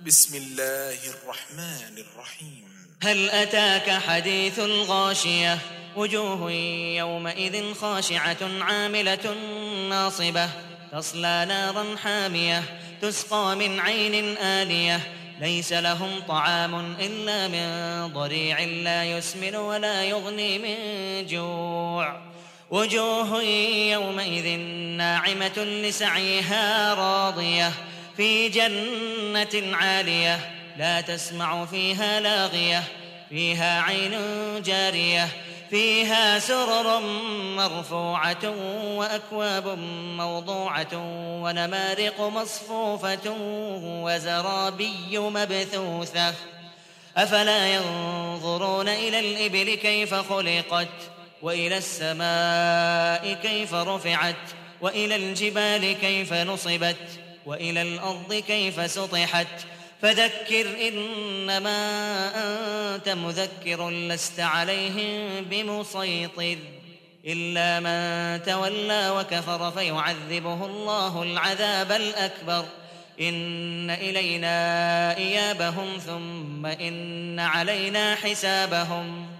بسم الله الرحمن الرحيم. هل أتاك حديث الغاشية وجوه يومئذ خاشعة عاملة ناصبة تصلى نارا حامية تسقى من عين آنية ليس لهم طعام إلا من ضريع لا يسمن ولا يغني من جوع وجوه يومئذ ناعمة لسعيها راضية في جنة عالية لا تسمع فيها لاغية فيها عين جارية فيها سرر مرفوعة وأكواب موضوعة ونمارق مصفوفة وزرابي مبثوثة أفلا ينظرون إلى الإبل كيف خلقت وإلى السماء كيف رفعت وإلى الجبال كيف نصبت وإلى الأرض كيف سطحت فذكر إنما أنت مذكر لست عليهم بمسيطر إلا من تولى وكفر فيعذبه الله العذاب الأكبر إن إلينا إيابهم ثم إن علينا حسابهم